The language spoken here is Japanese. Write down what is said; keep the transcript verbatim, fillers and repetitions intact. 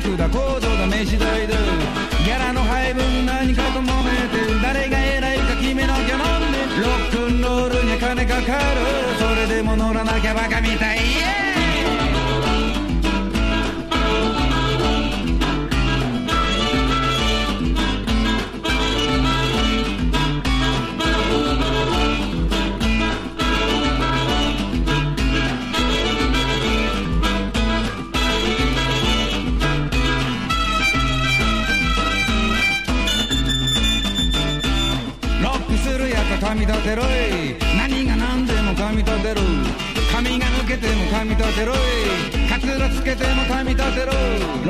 服だ行動だ飯代だギャラの配分何かと揉めて誰が偉いか決めなきゃなんでロックンロールには金かかるそれでも乗らなきゃバカみたい、yeah!髪立てろい何が何でも髪立てろ髪が抜けても髪立てろいカツラつけても髪立てろ